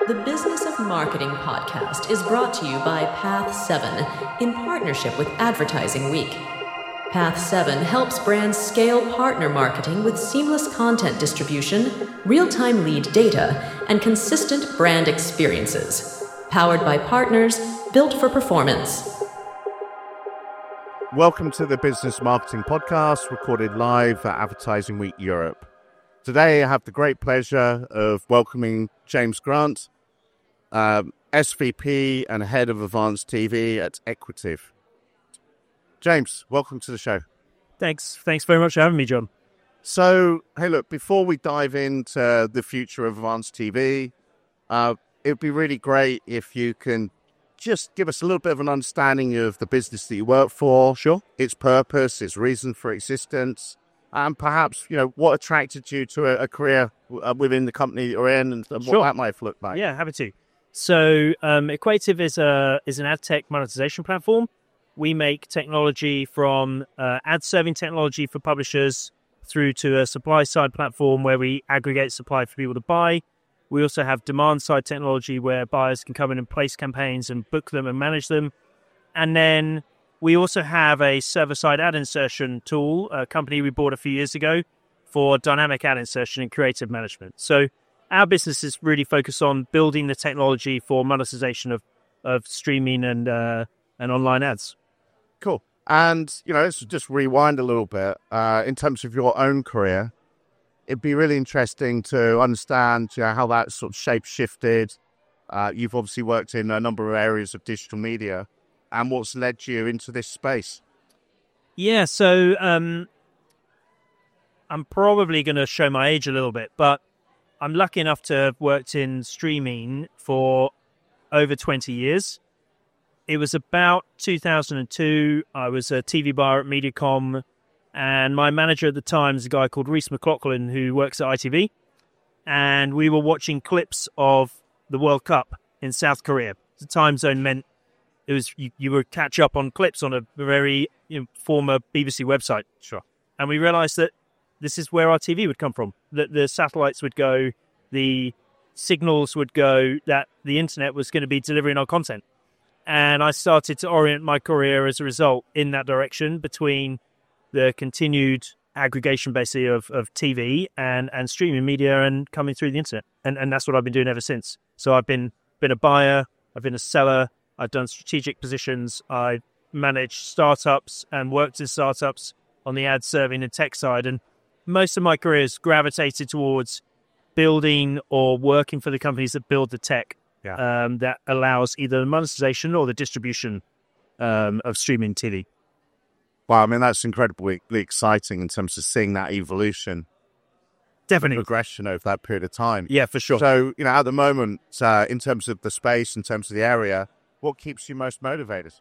The Business of Marketing podcast is brought to you by Path 7 in partnership with Advertising Week. Path 7 helps brands scale partner marketing with seamless content distribution, real-time lead data, and consistent brand experiences. Powered by partners, built for performance. Welcome to the Business Marketing Podcast, recorded live at Advertising Week Europe. Today, I have the great pleasure of welcoming James Grant, SVP and Head of Advanced TV at Equitiv. James, welcome to the show. Thanks very much for having me, John. So, hey, look, before we dive into the future of Advanced TV, it would be really great if you can just give us a little bit of an understanding of the business that you work for. Sure. Its purpose, its reason for existence, and perhaps, what attracted you to a career within the company you're in and what that might have looked like. Yeah, happy to. So Equitiv is an ad tech monetization platform. We make technology from ad serving technology for publishers through to a supply side platform where we aggregate supply for people to buy. We also have demand side technology where buyers can come in and place campaigns and book them and manage them. And then we also have a server-side ad insertion tool, a company we bought a few years ago for dynamic ad insertion and creative management. So our business is really focused on building the technology for monetization of streaming and online ads. Cool. And, let's just rewind a little bit. In terms of your own career, it'd be really interesting to understand how that sort of shape-shifted. You've obviously worked in a number of areas of digital media. And what's led you into this space? Yeah, so I'm probably going to show my age a little bit, but I'm lucky enough to have worked in streaming for over 20 years. It was about 2002. I was a TV buyer at Mediacom, and my manager at the time is a guy called Rhys McLaughlin who works at ITV. And we were watching clips of the World Cup in South Korea. The time zone meant it was you would catch up on clips on a very former BBC website. Sure. And we realized that this is where our TV would come from. That the satellites would go, the signals would go, that the internet was going to be delivering our content. And I started to orient my career as a result in that direction between the continued aggregation basically of TV and streaming media and coming through the internet. And that's what I've been doing ever since. So I've been a buyer, I've been a seller, I've done strategic positions. I've managed startups and worked in startups on the ad serving and tech side. And most of my career has gravitated towards building or working for the companies that build the tech that allows either the monetization or the distribution of streaming TV. Wow, I mean, that's incredibly exciting in terms of seeing that evolution. Definitely. Progression over that period of time. Yeah, for sure. So, at the moment, in terms of the space, in terms of the area, what keeps you most motivated?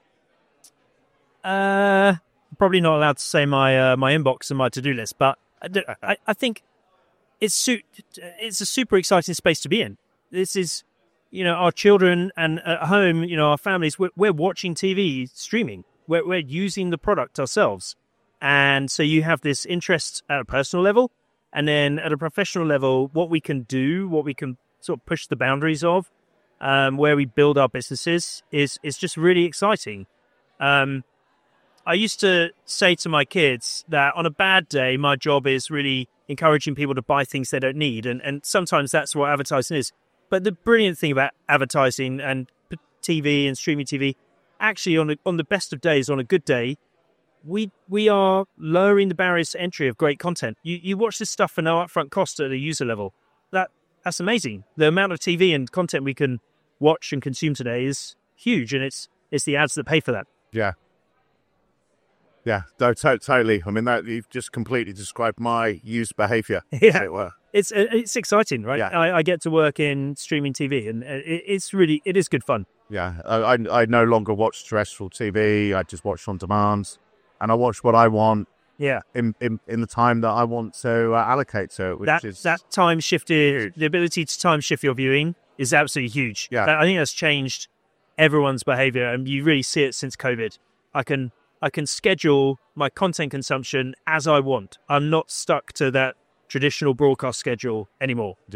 Probably not allowed to say my my inbox and my to-do list, but I think it's a super exciting space to be in. This is, our children and at home, our families, we're watching TV streaming. We're using the product ourselves. And so you have this interest at a personal level, and then at a professional level, what we can do, what we can sort of push the boundaries of, where we build our businesses is just really exciting. I used to say to my kids that on a bad day, my job is really encouraging people to buy things they don't need. And sometimes that's what advertising is. But the brilliant thing about advertising and TV and streaming TV, actually on the best of days, on a good day, we are lowering the barriers to entry of great content. You watch this stuff for no upfront cost at a user level. That's amazing. The amount of TV and content we can watch and consume today is huge, and it's the ads that pay for that. Yeah. Yeah, no, totally. I mean, that you've just completely described my user behavior, as it were. It's exciting, right? Yeah. I get to work in streaming TV, and it is good fun. Yeah, I no longer watch terrestrial TV. I just watch on demand, and I watch what I want. Yeah, in the time that I want to allocate to it, which is that time shifted. huge. The ability to time shift your viewing is absolutely huge. Yeah. I think that's changed everyone's behavior, and you really see it since COVID. I can schedule my content consumption as I want. I'm not stuck to that traditional broadcast schedule anymore. Yeah.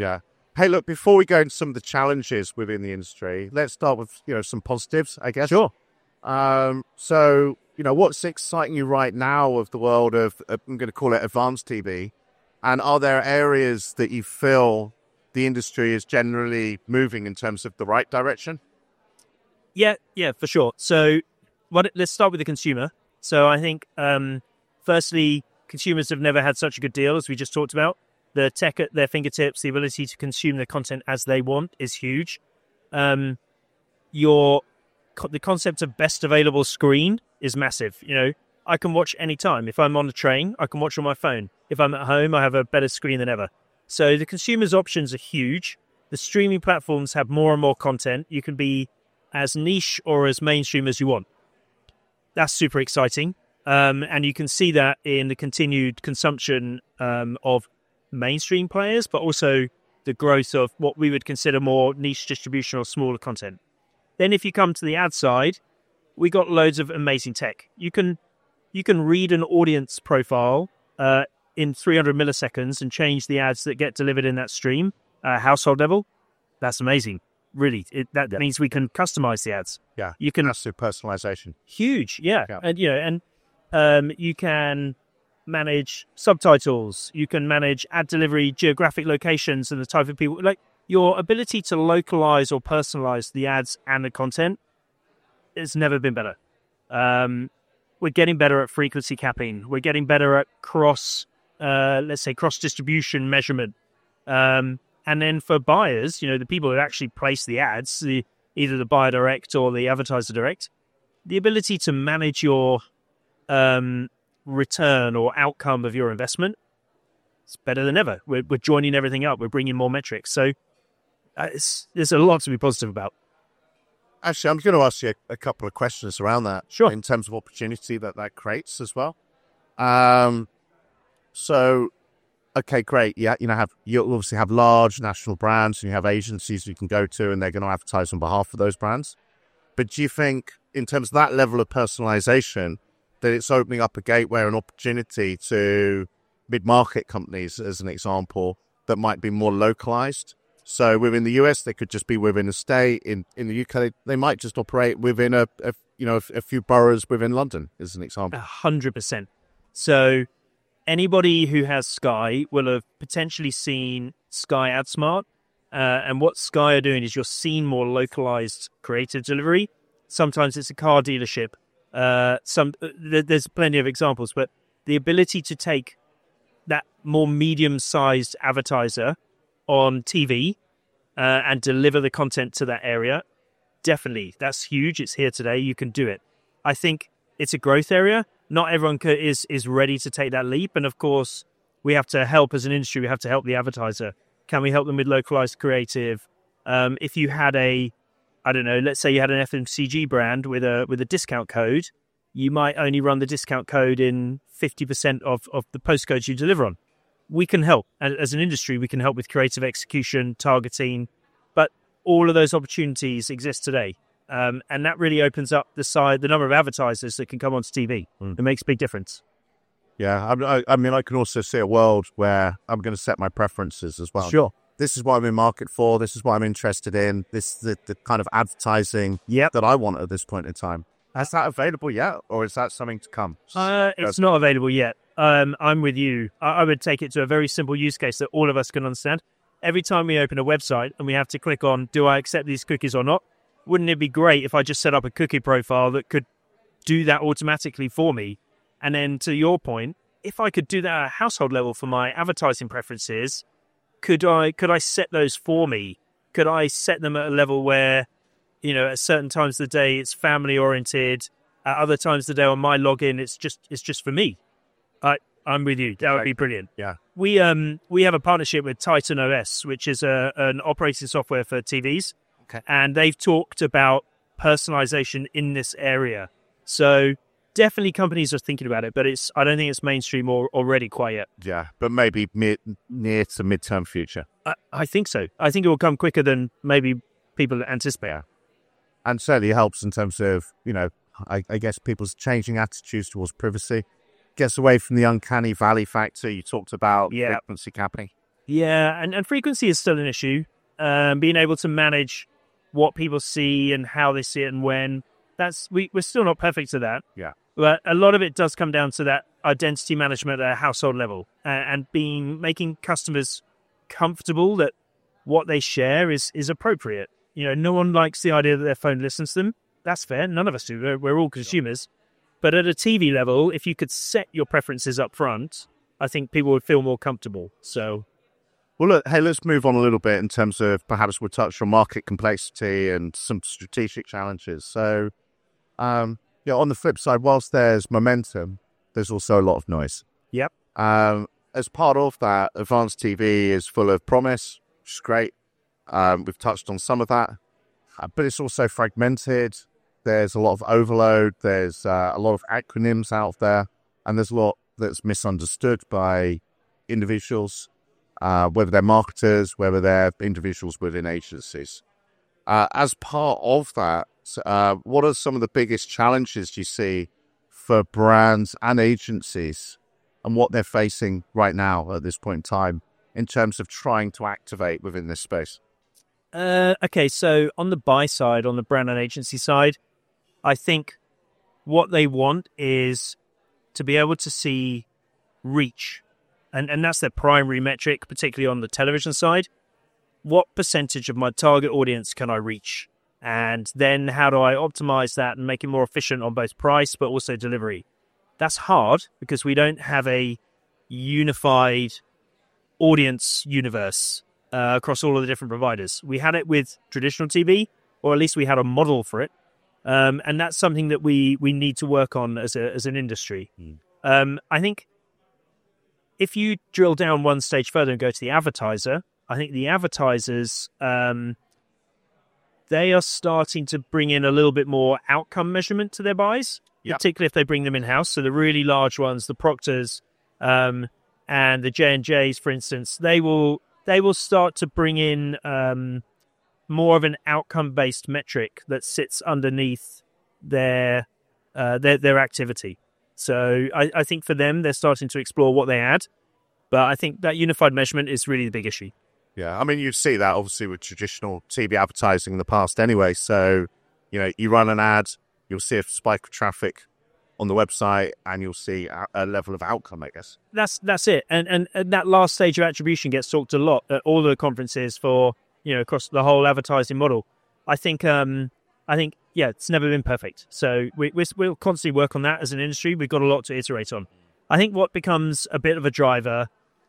Hey, look, before we go into some of the challenges within the industry, let's start with, some positives, I guess. Sure. So, what's exciting you right now of the world of, I'm going to call it advanced TV? And are there areas that you feel the industry is generally moving in terms of the right direction? Yeah, for sure. So let's start with the consumer. So I think, firstly, consumers have never had such a good deal, as we just talked about. The tech at their fingertips, the ability to consume their content as they want is huge. The concept of best available screen is massive. I can watch anytime. If I'm on a train, I can watch on my phone. If I'm at home, I have a better screen than ever. So the consumer's options are huge. The streaming platforms have more and more content. You can be as niche or as mainstream as you want. That's super exciting. And you can see that in the continued consumption of mainstream players, but also the growth of what we would consider more niche distribution or smaller content. Then if you come to the ad side, we got loads of amazing tech. You can read an audience profile in 300 milliseconds and change the ads that get delivered in that stream, household level. That's amazing. Really, that means we can customize the ads. Yeah, you can massive personalization. Huge, yeah. And you can manage subtitles. You can manage ad delivery, geographic locations, and the type of people. Like your ability to localize or personalize the ads and the content has never been better. We're getting better at frequency capping. We're getting better at cross distribution measurement. And then for buyers, the people who actually place the ads, either the buyer direct or the advertiser direct, the ability to manage your return or outcome of your investment, it's better than ever. We're joining everything up. We're bringing more metrics. So there's a lot to be positive about. Actually, I'm going to ask you a couple of questions around that. Sure. In terms of opportunity that creates as well. So, okay, great. Yeah, you obviously have large national brands and you have agencies you can go to and they're going to advertise on behalf of those brands. But do you think in terms of that level of personalization that it's opening up a gateway or an opportunity to mid-market companies, as an example, that might be more localized? So within the US, they could just be within a state. In the UK, they might just operate within a few boroughs within London, as an example. 100%. So anybody who has Sky will have potentially seen Sky AdSmart. And what Sky are doing is you're seeing more localized creative delivery. Sometimes it's a car dealership. There's plenty of examples, but the ability to take that more medium-sized advertiser on TV and deliver the content to that area, definitely, that's huge. It's here today. You can do it. I think it's a growth area. Not everyone is ready to take that leap. And of course, we have to help as an industry. We have to help the advertiser. Can we help them with localized creative? If you had let's say you had an FMCG brand with a discount code, you might only run the discount code in 50% of the postcodes you deliver on. We can help. As an industry, we can help with creative execution, targeting, but all of those opportunities exist today. And that really opens up the number of advertisers that can come onto TV. It makes a big difference. Yeah, I mean, I can also see a world where I'm going to set my preferences as well. Sure. This is what I'm in market for. This is what I'm interested in. This is the kind of advertising that I want at this point in time. Is that available yet, or is that something to come? It's not available yet. I'm with you. I would take it to a very simple use case that all of us can understand. Every time we open a website and we have to click on, do I accept these cookies or not? Wouldn't it be great if I just set up a cookie profile that could do that automatically for me? And then to your point, if I could do that at a household level for my advertising preferences, could I set those for me? Could I set them at a level where, at certain times of the day it's family oriented, at other times of the day on my login it's just for me? I'm with you. That would be brilliant. Yeah. We have a partnership with Titan OS, which is an operating software for TVs. Okay. And they've talked about personalization in this area. So definitely companies are thinking about it, but I don't think it's mainstream or already quite yet. Yeah, but maybe near to midterm future. I think so. I think it will come quicker than maybe people anticipate. Yeah. And certainly helps in terms of, I guess people's changing attitudes towards privacy. Gets away from the uncanny valley factor you talked about, frequency capping. Yeah, and frequency is still an issue. Being able to manage what people see and how they see it and when, we're still not perfect at that. Yeah. But a lot of it does come down to that identity management at a household level, and making customers comfortable that what they share is appropriate. No one likes the idea that their phone listens to them. That's fair. None of us do. We're all consumers. But at a TV level, if you could set your preferences up front, I think people would feel more comfortable. So, well, look, hey, let's move on a little bit in terms of perhaps we'll touch on market complexity and some strategic challenges. So, on the flip side, whilst there's momentum, there's also a lot of noise. Yep. As part of that, advanced TV is full of promise, which is great. We've touched on some of that, but it's also fragmented. There's a lot of overload. There's a lot of acronyms out there, and there's a lot that's misunderstood by individuals, whether they're marketers, whether they're individuals within agencies. As part of that, what are some of the biggest challenges you see for brands and agencies and what they're facing right now at this point in time in terms of trying to activate within this space? Okay, so on the buy side, on the brand and agency side, I think what they want is to be able to see reach. And that's their primary metric, particularly on the television side. What percentage of my target audience can I reach? And then how do I optimize that and make it more efficient on both price but also delivery? That's hard because we don't have a unified audience universe across all of the different providers. We had it with traditional TV, or at least we had a model for it. And that's something that we need to work on as an industry. I think if you drill down one stage further and go to the advertiser, I think the advertisers, they are starting to bring in a little bit more outcome measurement to their buys, particularly if they bring them in-house. So the really large ones, the Proctors and the J&Js, for instance, they will start to bring in more of an outcome-based metric that sits underneath their activity. So I think for them, they're starting to explore what they add. But I think that unified measurement is really the big issue. Yeah, I mean, you see that obviously with traditional TV advertising in the past anyway. So, you run an ad, you'll see a spike of traffic on the website and you'll see a level of outcome, I guess. That's it. And that last stage of attribution gets talked a lot at all the conferences for, across the whole advertising model. I think, it's never been perfect. So we'll constantly work on that as an industry. We've got a lot to iterate on. I think what becomes a bit of a driver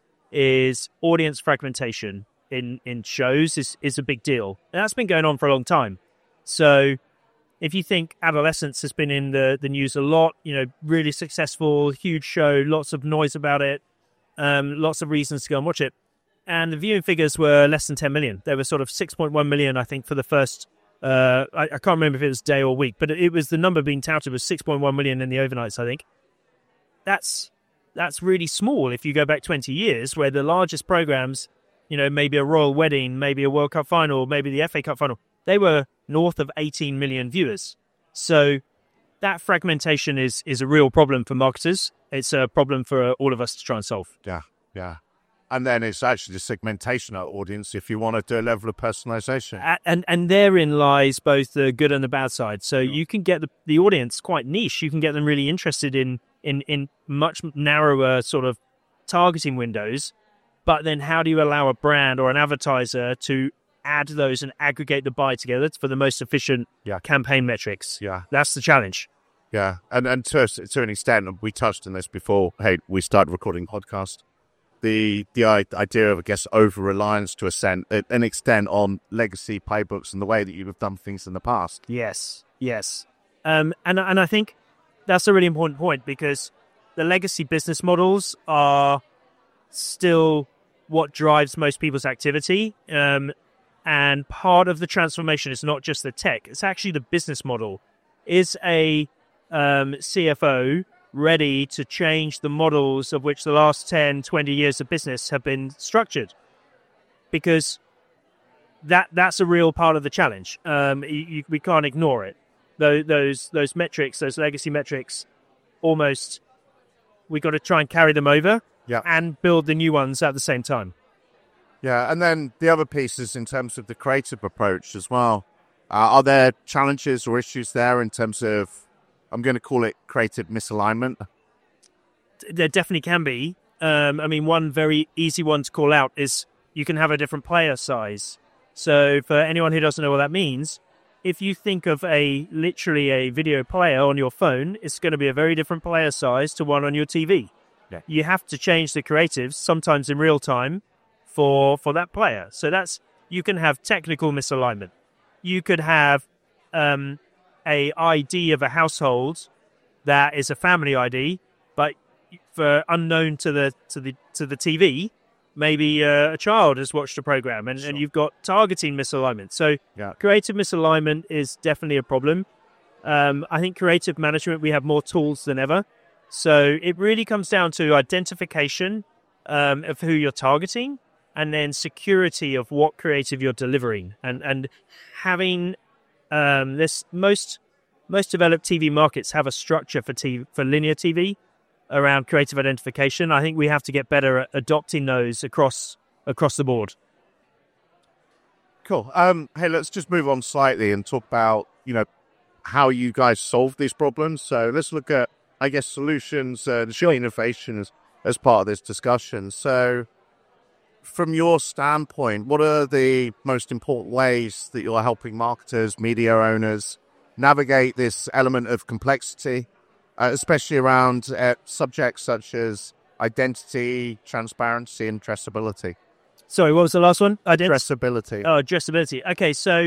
is audience fragmentation in shows is a big deal. And that's been going on for a long time. So if you think Adolescence has been in the news a lot, really successful, huge show, lots of noise about it, lots of reasons to go and watch it. And the viewing figures were less than 10 million. They were sort of 6.1 million, I think, for the first, I can't remember if it was day or week, but it was the number being touted was 6.1 million in the overnights, I think. That's really small if you go back 20 years, where the largest programs, maybe a royal wedding, maybe a World Cup final, maybe the FA Cup final, they were north of 18 million viewers. So that fragmentation is a real problem for marketers. It's a problem for all of us to try and solve. Yeah. And then it's actually the segmentation of audience if you want to do a level of personalization. And therein lies both the good and the bad side. So you can get the audience quite niche. You can get them really interested in much narrower sort of targeting windows. But then how do you allow a brand or an advertiser to add those and aggregate the buy together for the most efficient campaign metrics? Yeah. That's the challenge. Yeah. And to an extent, we touched on this before. Hey, we started recording a podcast. The idea of, I guess, over-reliance to an extent on legacy playbooks and the way that you have done things in the past. Yes. And I think that's a really important point, because the legacy business models are still what drives most people's activity. And part of the transformation is not just the tech, it's actually the business model. Is a CFO ready to change the models of which the last 10, 20 years of business have been structured? Because that's a real part of the challenge. We can't ignore it. Those metrics, those legacy metrics, we got to try and carry them over and build the new ones at the same time. Yeah, and then the other pieces in terms of the creative approach as well. Are there challenges or issues there in terms of, I'm going to call it creative misalignment? There definitely can be. One very easy one to call out is you can have a different player size. So for anyone who doesn't know what that means, if you think of literally a video player on your phone, it's going to be a very different player size to one on your TV. Yeah. You have to change the creatives sometimes in real time for that player. So you can have technical misalignment. You could have a ID of a household that is a family ID, but for unknown to the TV, maybe a child has watched a program, and you've got targeting misalignment. So creative misalignment is definitely a problem. I think creative management, we have more tools than ever. So it really comes down to identification of who you're targeting, and then security of what creative you're delivering, and having this. Most developed TV markets have a structure for linear TV around creative identification. I think we have to get better at adopting those across the board. Cool. Hey, let's just move on slightly and talk about, how you guys solve these problems. So let's look at, I guess, solutions and innovation as part of this discussion. So from your standpoint, what are the most important ways that you're helping marketers, media owners navigate this element of complexity, especially around subjects such as identity, transparency, and traceability? Sorry, what was the last one? Traceability. Oh, addressability. Okay, so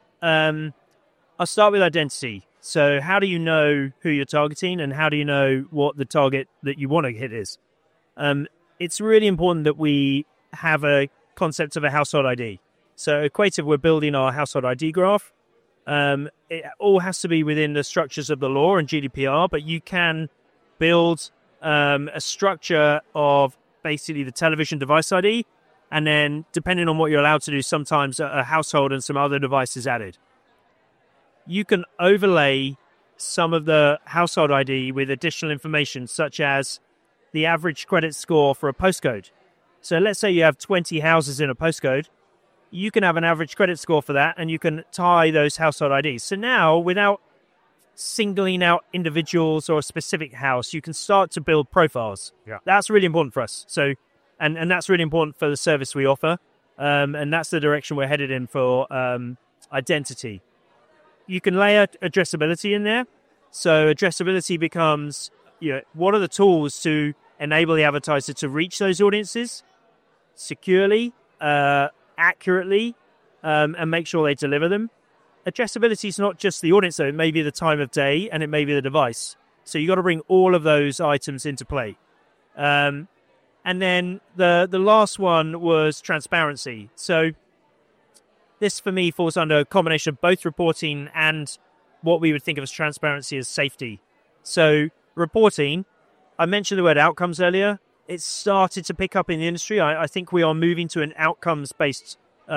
I'll start with identity. So how do you know who you're targeting, and how do you know what the target that you want to hit is? It's really important that we have a concept of a household ID. So at Quative, we're building our household ID graph. It all has to be within the structures of the law and GDPR, but you can build a structure of basically the television device ID, and then depending on what you're allowed to do, sometimes a household and some other devices added. You can overlay some of the household ID with additional information, such as the average credit score for a postcode. So let's say you have 20 houses in a postcode. You can have an average credit score for that, and you can tie those household IDs. So now, without singling out individuals or a specific house, you can start to build profiles. Yeah. That's really important for us. So, and that's really important for the service we offer. And that's the direction we're headed in for identity. You can layer addressability in there. So addressability becomes, what are the tools to enable the advertiser to reach those audiences securely, accurately, and make sure they deliver them. Addressability is not just the audience, though. It may be the time of day, and it may be the device. So you've got to bring all of those items into play. And then the last one was transparency. So this, for me, falls under a combination of both reporting and what we would think of as transparency as safety. So reporting, I mentioned the word outcomes earlier. It started to pick up in the industry. I think we are moving to an outcomes-based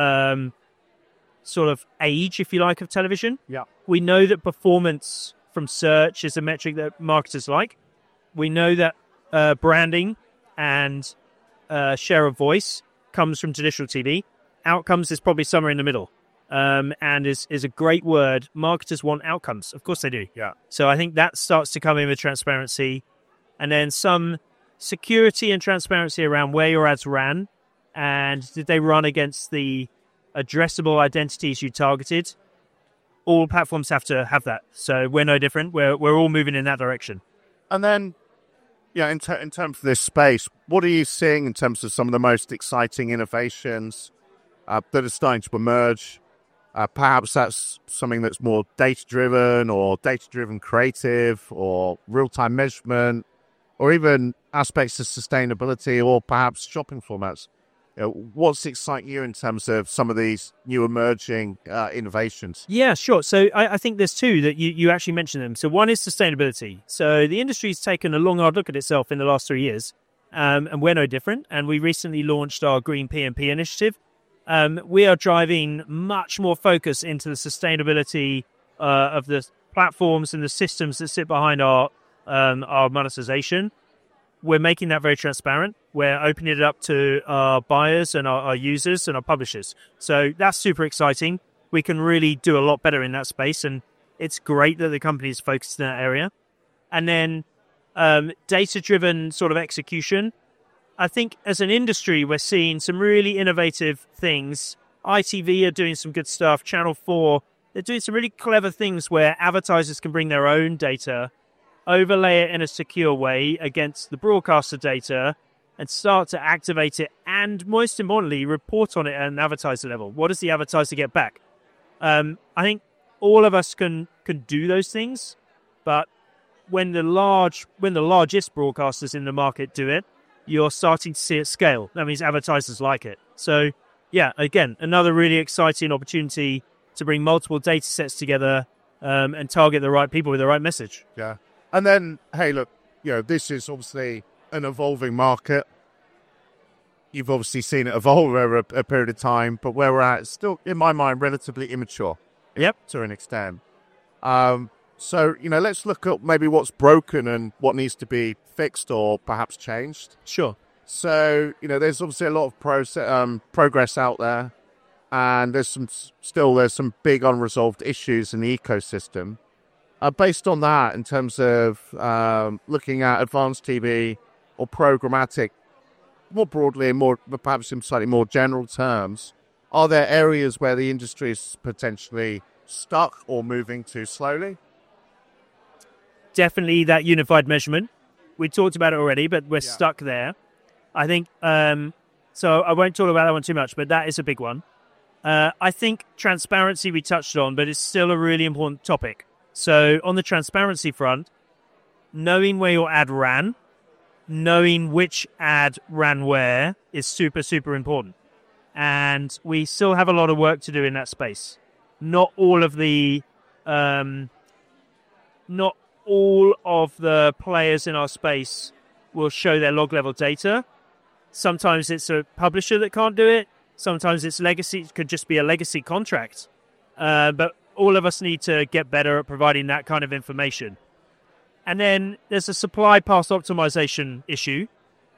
sort of age, if you like, of television. Yeah. We know that performance from search is a metric that marketers like. We know that branding and share of voice comes from traditional TV. Outcomes is probably somewhere in the middle, and is a great word. Marketers want outcomes. Of course they do. Yeah. So I think that starts to come in with transparency, and then some security and transparency around where your ads ran, and did they run against the addressable identities you targeted. All platforms have to have that. So we're no different. We're all moving in that direction. And then, in terms of this space, what are you seeing in terms of some of the most exciting innovations that are starting to emerge? Perhaps that's something that's more data-driven or data-driven creative or real-time measurement, or even aspects of sustainability, or perhaps shopping formats. What's exciting you in terms of some of these new emerging innovations? Yeah, sure. So I think there's two that you actually mentioned them. So one is sustainability. So the industry's taken a long, hard look at itself in the last 3 years, and we're no different. And we recently launched our Green P&P initiative. We are driving much more focus into the sustainability of the platforms and the systems that sit behind our monetization. we're making that very transparent. We're opening it up to our buyers and our users and our publishers. So that's super exciting. We can really do a lot better in that space, and it's great that the company is focused in that area. And then data-driven sort of execution. I think as an industry, we're seeing some really innovative things. ITV are doing some good stuff. Channel 4, they're doing some really clever things where advertisers can bring their own data, overlay it in a secure way against the broadcaster data, and start to activate it, and most importantly, report on it at an advertiser level. What does the advertiser get back? I think all of us can do those things, but when the largest broadcasters in the market do it, you're starting to see it scale. That means advertisers like it. So, yeah, again, another really exciting opportunity to bring multiple data sets together and target the right people with the right message. Yeah. And then, hey, look, this is obviously an evolving market. You've obviously seen it evolve over a period of time, but where we're at is still, in my mind, relatively immature. Yep. To an extent. So, let's look at maybe what's broken and what needs to be fixed or perhaps changed. Sure. So, there's obviously a lot of progress out there, and there's some big unresolved issues in the ecosystem. Based on that, in terms of looking at advanced TV or programmatic, more broadly and perhaps in slightly more general terms, are there areas where the industry is potentially stuck or moving too slowly? Definitely that unified measurement. We talked about it already, but we're stuck there. I think, so I won't talk about that one too much, but that is a big one. I think transparency we touched on, but it's still a really important topic. So on the transparency front, knowing where your ad ran, knowing which ad ran where is super, super important. And we still have a lot of work to do in that space. Not all of the players in our space will show their log level data. Sometimes it's a publisher that can't do it. Sometimes it's legacy. It could just be a legacy contract. But all of us need to get better at providing that kind of information. And then there's a supply path optimization issue.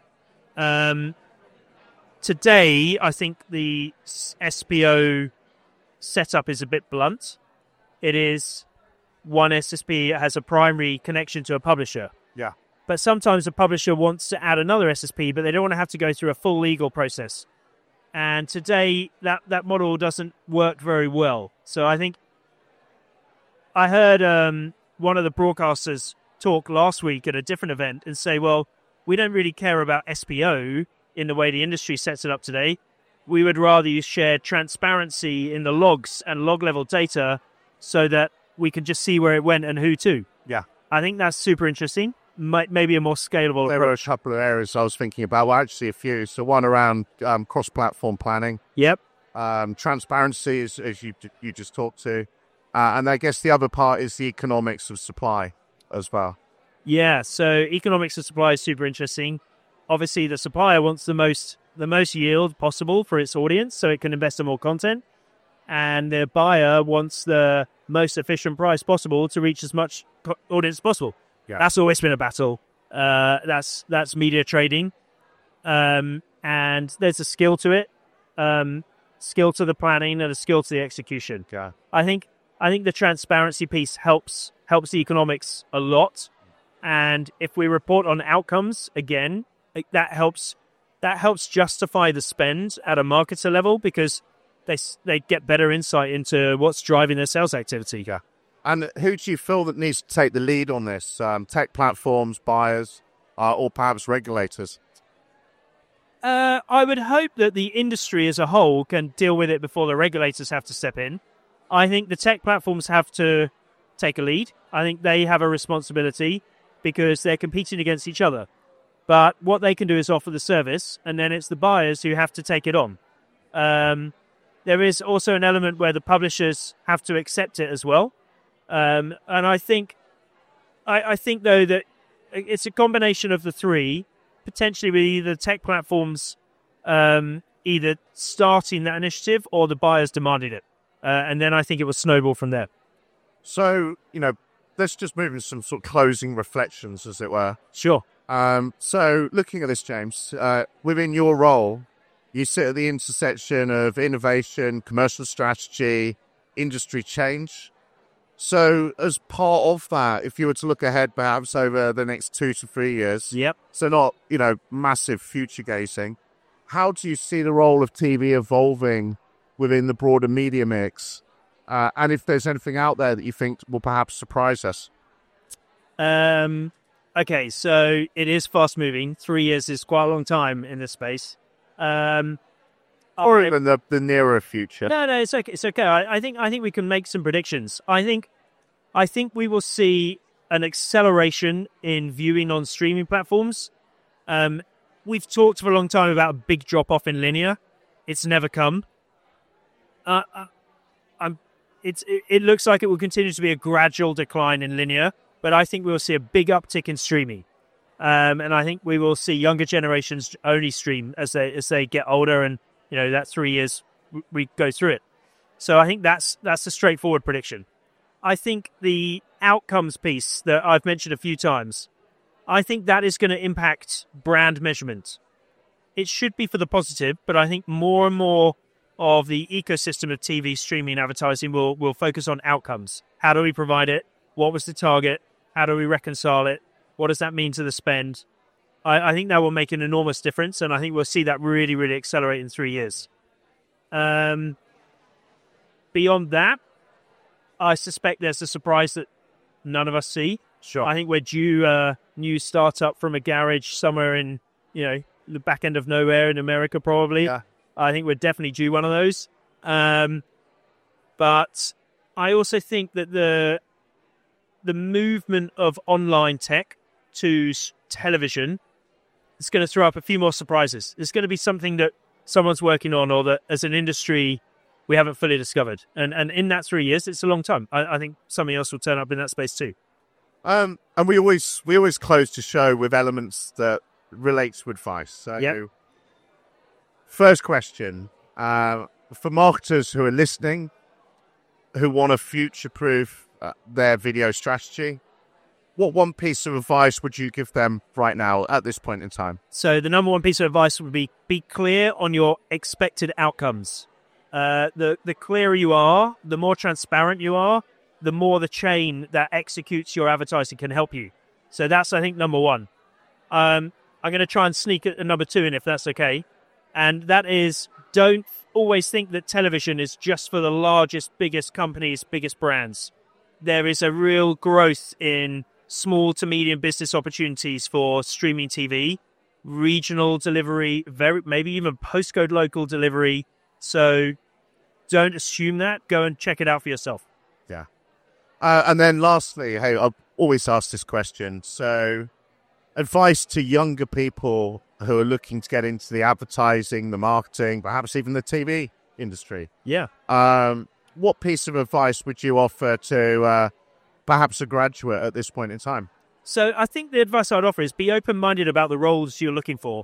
Today, I think the SPO setup is a bit blunt. It is one SSP has a primary connection to a publisher. Yeah. But sometimes a publisher wants to add another SSP, but they don't want to have to go through a full legal process. And today, that model doesn't work very well. So I think I heard one of the broadcasters talk last week at a different event and say, well, we don't really care about SPO in the way the industry sets it up today. We would rather you share transparency in the logs and log level data so that we can just see where it went and who to. Yeah. I think that's super interesting. Maybe a more scalable There approach. were a couple of areas I was thinking about. Well, actually a few. So one around cross-platform planning. Yep. Transparency, as you just talked to. And I guess the other part is the economics of supply as well. Yeah, so economics of supply is super interesting. Obviously, the supplier wants the most yield possible for its audience so it can invest in more content. And the buyer wants the most efficient price possible to reach as much audience as possible. Yeah. That's always been a battle. That's media trading. And there's a skill to it, skill to the planning and a skill to the execution. Yeah. I think the transparency piece helps the economics a lot. And if we report on outcomes, again, that helps justify the spend at a marketer level because they get better insight into what's driving their sales activity. Yeah. And who do you feel that needs to take the lead on this? Tech platforms, buyers, or perhaps regulators? I would hope that the industry as a whole can deal with it before the regulators have to step in. I think the tech platforms have to take a lead. I think they have a responsibility because they're competing against each other. But what they can do is offer the service, and then it's the buyers who have to take it on. There is also an element where the publishers have to accept it as well. And I think though that it's a combination of the three, potentially with either tech platforms either starting that initiative or the buyers demanding it. And then I think it will snowball from there. So, let's just move into some sort of closing reflections, as it were. Sure. So looking at this, James, within your role, you sit at the intersection of innovation, commercial strategy, industry change. So as part of that, if you were to look ahead perhaps over the next 2 to 3 years, Yep. so not, massive future gazing, how do you see the role of TV evolving within the broader media mix? And if there's anything out there that you think will perhaps surprise us? Okay, so it is fast moving. 3 years is quite a long time in this space. Or even the nearer future. No, it's okay. It's okay. I think we can make some predictions. I think we will see an acceleration in viewing on streaming platforms. We've talked for a long time about a big drop off in linear. It's never come. It looks like it will continue to be a gradual decline in linear, but I think we will see a big uptick in streaming. And I think we will see younger generations only stream as they get older, and that 3 years we go through it. So I think that's a straightforward prediction. I think the outcomes piece that I've mentioned a few times, I think that is going to impact brand measurement. It should be for the positive, but I think more and more of the ecosystem of TV streaming advertising will focus on outcomes. How do we provide it? What was the target? How do we reconcile it? What does that mean to the spend? I think that will make an enormous difference, and I think we'll see that really, really accelerate in 3 years. Beyond that, I suspect there's a surprise that none of us see. Sure. I think we're due a new startup from a garage somewhere in, the back end of nowhere in America, probably. Yeah. I think we're definitely due one of those. But I also think that the movement of online tech to television is going to throw up a few more surprises. It's going to be something that someone's working on, or that as an industry we haven't fully discovered. And in that 3 years, it's a long time. I think something else will turn up in that space too. And we always close the show with elements that relate to advice. So, yep. First question, for marketers who are listening, who want to future-proof their video strategy, what one piece of advice would you give them right now at this point in time? So the number one piece of advice would be clear on your expected outcomes. The clearer you are, the more transparent you are, the more the chain that executes your advertising can help you. So that's, I think, number one. I'm going to try and sneak a number two in, if that's okay. And that is, don't always think that television is just for the largest, biggest companies, biggest brands. There is a real growth in small to medium business opportunities for streaming TV, regional delivery, maybe even postcode local delivery. So don't assume that. Go and check it out for yourself. Yeah. And then lastly, I've always asked this question. So advice to younger people who are looking to get into the advertising, the marketing, perhaps even the TV industry. Yeah. What piece of advice would you offer to perhaps a graduate at this point in time? So I think the advice I'd offer is be open-minded about the roles you're looking for.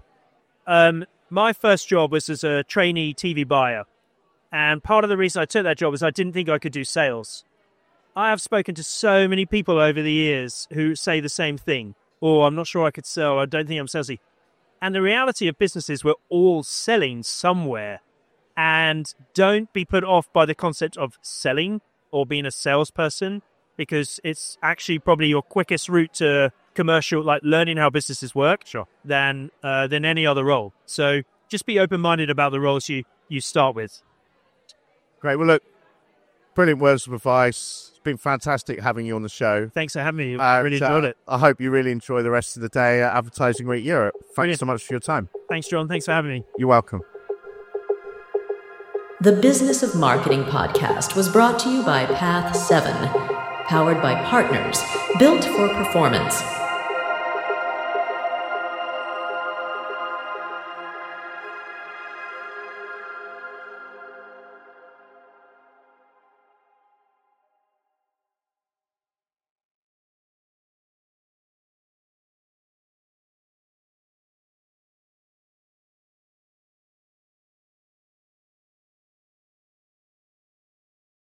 My first job was as a trainee TV buyer. And part of the reason I took that job is I didn't think I could do sales. I have spoken to so many people over the years who say the same thing. Oh, I'm not sure I could sell. I don't think I'm salesy. And the reality of business is we're all selling somewhere. And don't be put off by the concept of selling or being a salesperson, because it's actually probably your quickest route to commercial, like learning how businesses work, sure, than any other role. So just be open-minded about the roles you start with. Great. Well, look, brilliant words of advice. It's been fantastic having you on the show. Thanks for having me. I really enjoyed it. I hope you really enjoy the rest of the day at Advertising Week Europe. Thanks so much for your time. Thanks, John. Thanks for having me. You're welcome. The Business of Marketing podcast was brought to you by Path 7, powered by partners, built for performance.